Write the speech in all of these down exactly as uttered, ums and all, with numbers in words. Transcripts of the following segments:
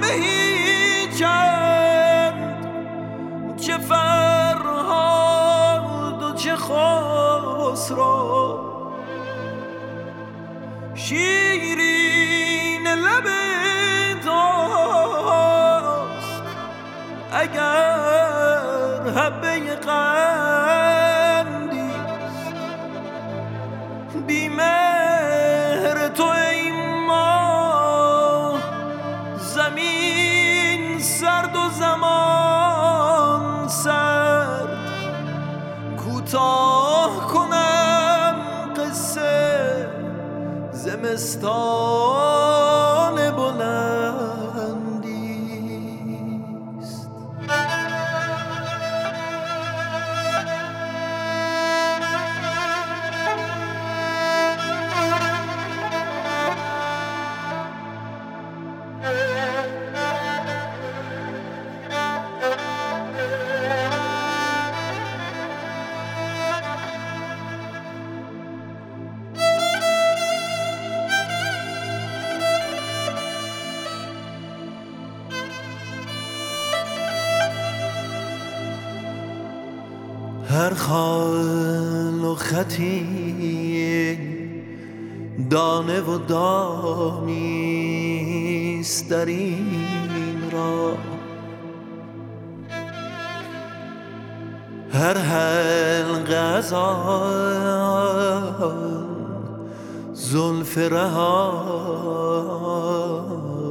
همه هیچند، چه فرهاد و چه خسرو. شیرین لب توست اگر حبه قندیست، بی مهر تو ای ماه زمین سرد و زمان سرد. کوتاه کنم قصه زمستان بلندیست. هر خال و خطی دانه و دامیست در این راه، هر حلقه از آن زلف رها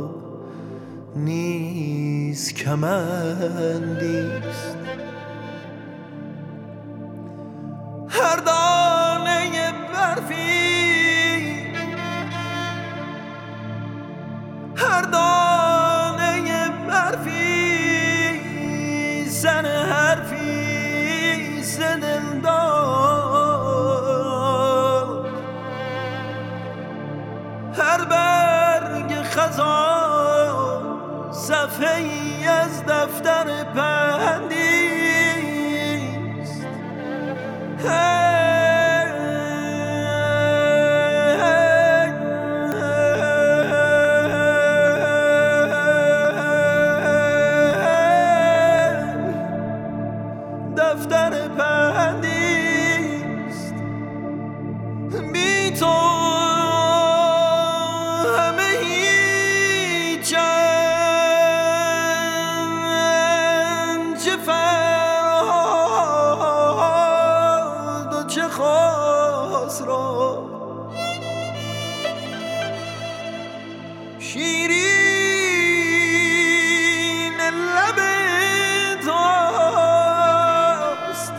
نیز کمندیست. هر دانه برفی، هر دانه برفی زن حرفی ز دلدار. هر برگ خزان صفحه ای از دفتر پندیست. دفتر پندیست. بی تو همه هیچند، چه فرهاد و چه خسرو. شیرین لب توست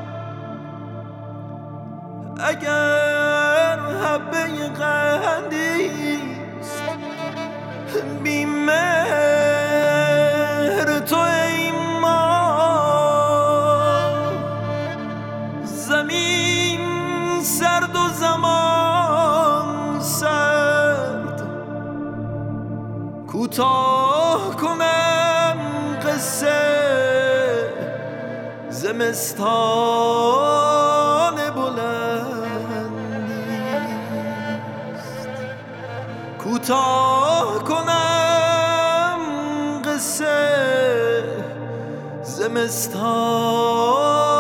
اگر حبه قندیست، بی مهر تو ای ماه زمین سرد و زمان سرد. کوتاه کنم قصه زمستان بلندیست. کوتاه کنم قصه زمستان